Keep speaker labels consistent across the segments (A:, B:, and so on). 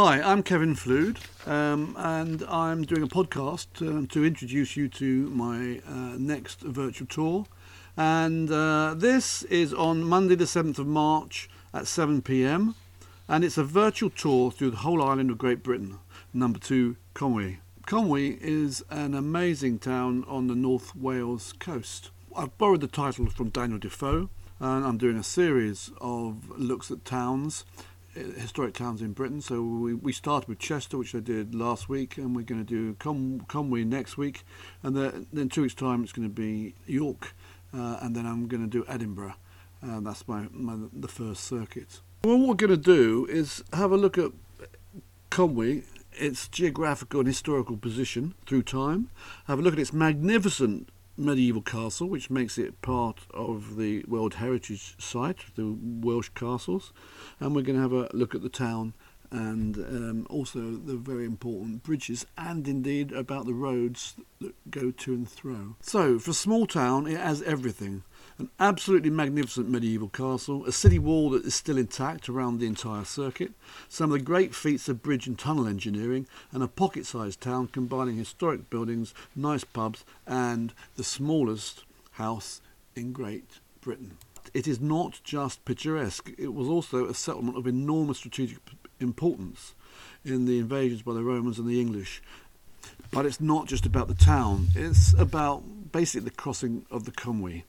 A: Hi, I'm Kevin Flood, and I'm doing a podcast to introduce you to my next virtual tour. And this is on Monday the 7th of March at 7 p.m. And it's a virtual tour through the whole island of Great Britain, number 2, Conwy. Conwy is an amazing town on the North Wales coast. I've borrowed the title from Daniel Defoe, and I'm doing a series of looks at towns, historic towns in Britain. So we started with Chester, which I did last week, and we're going to do Conwy next week, and then 2 weeks' time it's going to be York, and then I'm going to do Edinburgh. That's the first circuit. Well, what we're going to do is have a look at Conwy, its geographical and historical position through time, have a look at its magnificent medieval castle, which makes it part of the World Heritage Site, the Welsh castles, and we're going to have a look at the town and also the very important bridges, and indeed about the roads that go to and fro. So, for a small town, it has everything. An absolutely magnificent medieval castle, a city wall that is still intact around the entire circuit, some of the great feats of bridge and tunnel engineering, and a pocket-sized town combining historic buildings, nice pubs, and the smallest house in Great Britain. It is not just picturesque, it was also a settlement of enormous strategic importance in the invasions by the Romans and the English. But it's not just about the town, it's about basically the crossing of the Conwy.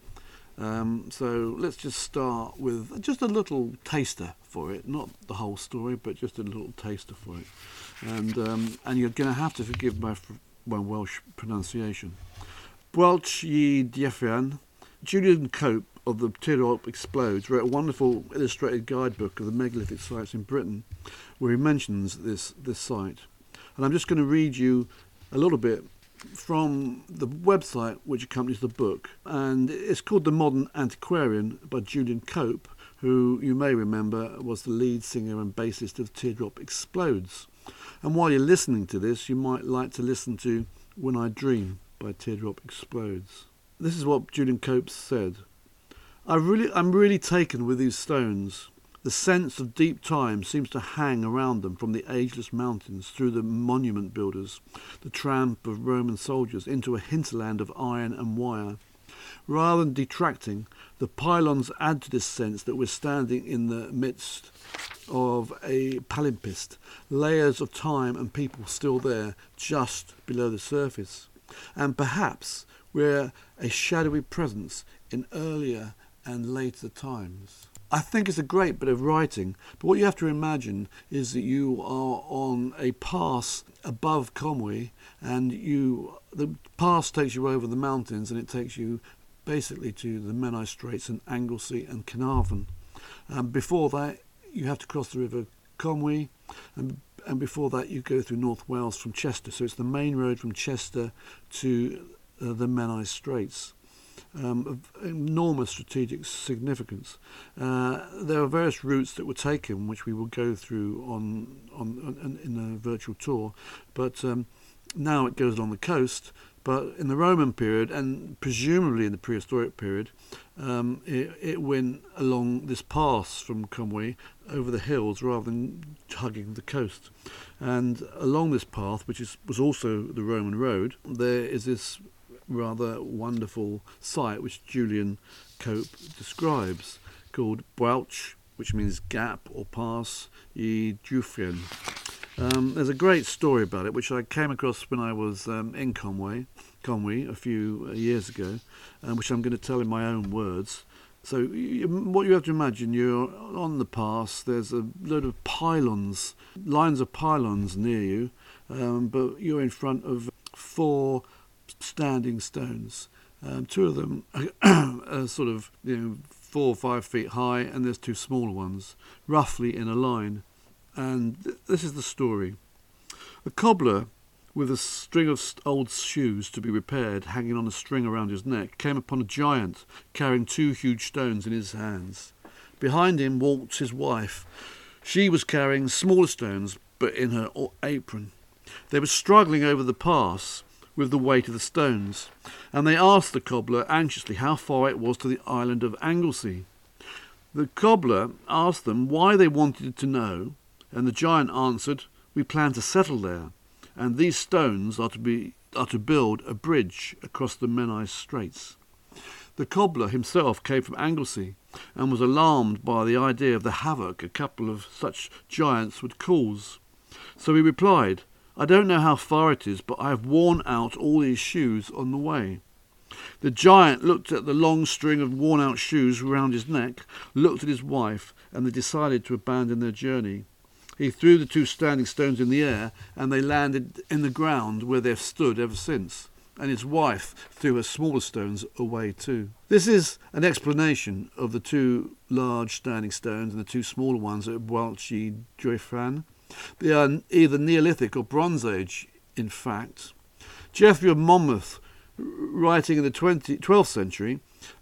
A: So let's just start with just a little taster for it, not the whole story, but just a little taster for it. And you're going to have to forgive my Welsh pronunciation. Bwelch y Dieffian, Julian Cope of the Tirop Explodes wrote a wonderful illustrated guidebook of the megalithic sites in Britain, where he mentions this site. And I'm just going to read you a little bit from the website which accompanies the book, and it's called The Modern Antiquarian by Julian Cope, who you may remember was the lead singer and bassist of Teardrop Explodes. And while you're listening to this, you might like to listen to When I Dream by Teardrop Explodes. This is what Julian Cope said. I'm really taken with these stones. The sense of deep time seems to hang around them from the ageless mountains through the monument builders, the tramp of Roman soldiers into a hinterland of iron and wire. Rather than detracting, the pylons add to this sense that we're standing in the midst of a palimpsest, layers of time and people still there, just below the surface. And perhaps we're a shadowy presence in earlier and later times. I think it's a great bit of writing, but what you have to imagine is that you are on a pass above Conwy, and the pass takes you over the mountains, and it takes you basically to the Menai Straits and Anglesey and Carnarvon. Before that, you have to cross the River Conwy, and before that you go through North Wales from Chester. So it's the main road from Chester to the Menai Straits. Of enormous strategic significance. There are various routes that were taken, which we will go through in the virtual tour. But now it goes along the coast. But in the Roman period, and presumably in the prehistoric period, it went along this pass from Conwy over the hills rather than hugging the coast. And along this path, which was also the Roman road, there is this rather wonderful site which Julian Cope describes, called Bwelch, which means gap or pass, y Dieffian. There's a great story about it which I came across when I was in Conwy a few years ago, which I'm going to tell in my own words. So what you have to imagine, you're on the pass, there's a load of pylons, lines of pylons near you, but you're in front of 4 standing stones. 2 of them are sort of 4 or 5 feet high, and there's 2 smaller ones, roughly in a line. And this is the story. A cobbler with a string of old shoes to be repaired hanging on a string around his neck came upon a giant carrying 2 huge stones in his hands. Behind him walked his wife. She was carrying smaller stones, but in her apron. They were struggling over the pass with the weight of the stones, and they asked the cobbler anxiously how far it was to the island of Anglesey. The cobbler asked them why they wanted to know, and the giant answered, we plan to settle there, and these stones are to build a bridge across the Menai Straits. The cobbler himself came from Anglesey and was alarmed by the idea of the havoc a couple of such giants would cause. So he replied, "I don't know how far it is, but I have worn out all these shoes on the way." The giant looked at the long string of worn-out shoes round his neck, looked at his wife, and they decided to abandon their journey. He threw the two standing stones in the air, and they landed in the ground where they've stood ever since. And his wife threw her smaller stones away too. This is an explanation of the two large standing stones and the two smaller ones at Bwalch Dwyfran. They are either Neolithic or Bronze Age, in fact. Geoffrey of Monmouth, writing in the 12th century,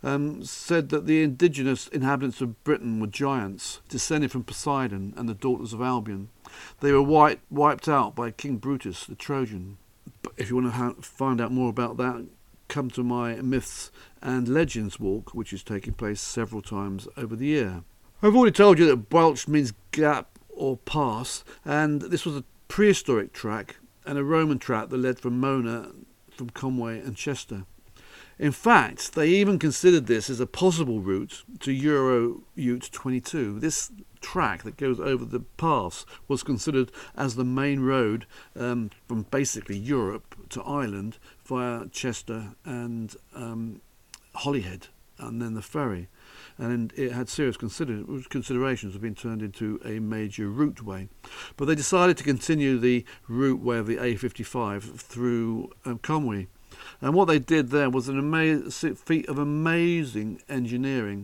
A: said that the indigenous inhabitants of Britain were giants, descended from Poseidon and the daughters of Albion. They were wiped out by King Brutus, the Trojan. But if you want to find out more about that, come to my Myths and Legends walk, which is taking place several times over the year. I've already told you that Bwalch means gap or pass, and this was a prehistoric track and a Roman track that led from Mona, from Conway and Chester. In fact, they even considered this as a possible route to Euro Ute 22. This track that goes over the pass was considered as the main road from basically Europe to Ireland via Chester and Holyhead, and then the ferry. And it had serious considerations of being turned into a major routeway. But they decided to continue the routeway of the A55 through Conwy. And what they did there was an feat of amazing engineering.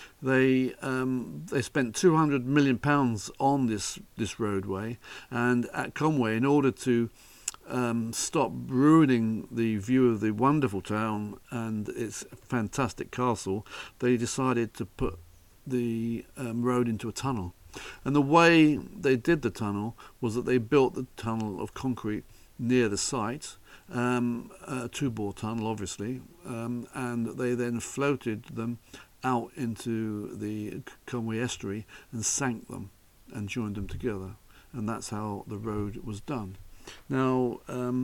A: They spent £200 million on this roadway, and at Conway, in order to stop ruining the view of the wonderful town and its fantastic castle, they decided to put the road into a tunnel. And the way they did the tunnel was that they built the tunnel of concrete near the site, a two-bore tunnel obviously, and they then floated them out into the Conwy estuary and sank them and joined them together, and that's how the road was done. Now,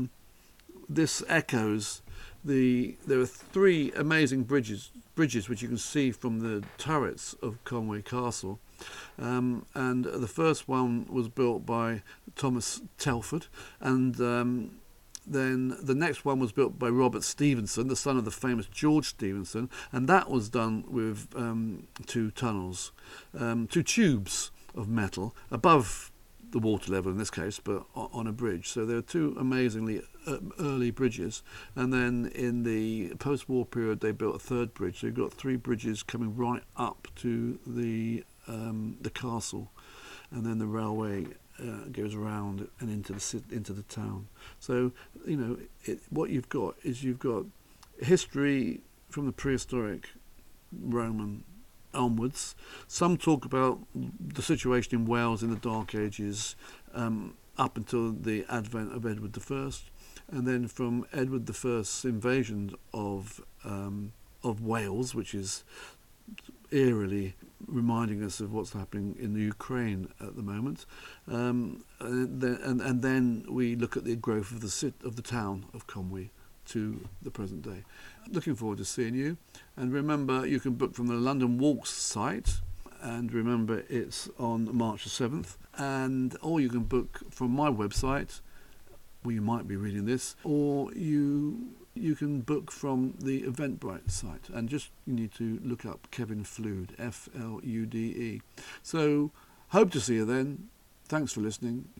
A: this echoes there are three amazing bridges which you can see from the turrets of Conway Castle, and the first one was built by Thomas Telford, and then the next one was built by Robert Stevenson, the son of the famous George Stevenson, and that was done with two tunnels, two tubes of metal above the water level in this case, but on a bridge. So there are two amazingly early bridges, and then in the post-war period they built a third bridge. So you've got three bridges coming right up to the castle, and then the railway goes around and into the town. So what you've got is history from the prehistoric Roman onwards. Some talk about the situation in Wales in the Dark Ages up until the advent of Edward I, and then from Edward I's invasion of Wales, which is eerily reminding us of what's happening in the Ukraine at the moment, and then we look at the growth of the town of Conwy to the present day. Looking forward to seeing you, and remember you can book from the London Walks site, and remember it's on March the 7th, or you can book from my website, where you might be reading this, or you can book from the Eventbrite site, and you need to look up Kevin Flood, Flude. So hope to see you then. Thanks for listening.